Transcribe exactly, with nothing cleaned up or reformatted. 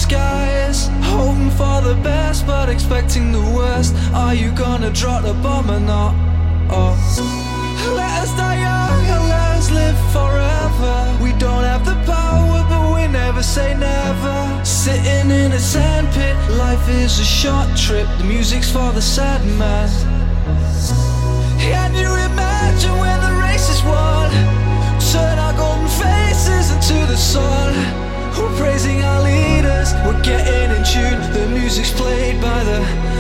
skies, hoping for the best but expecting the worst. Are you gonna drop the bomb or not? Oh, let us die young and let us live forever. We don't have the power but we never say never. Sitting in a sandpit, life is a short trip. The music's for the sad man. Can you imagine when the race is won? Turn our golden faces into the sun. We're praising our leaders, we're getting in tune. The music's played by the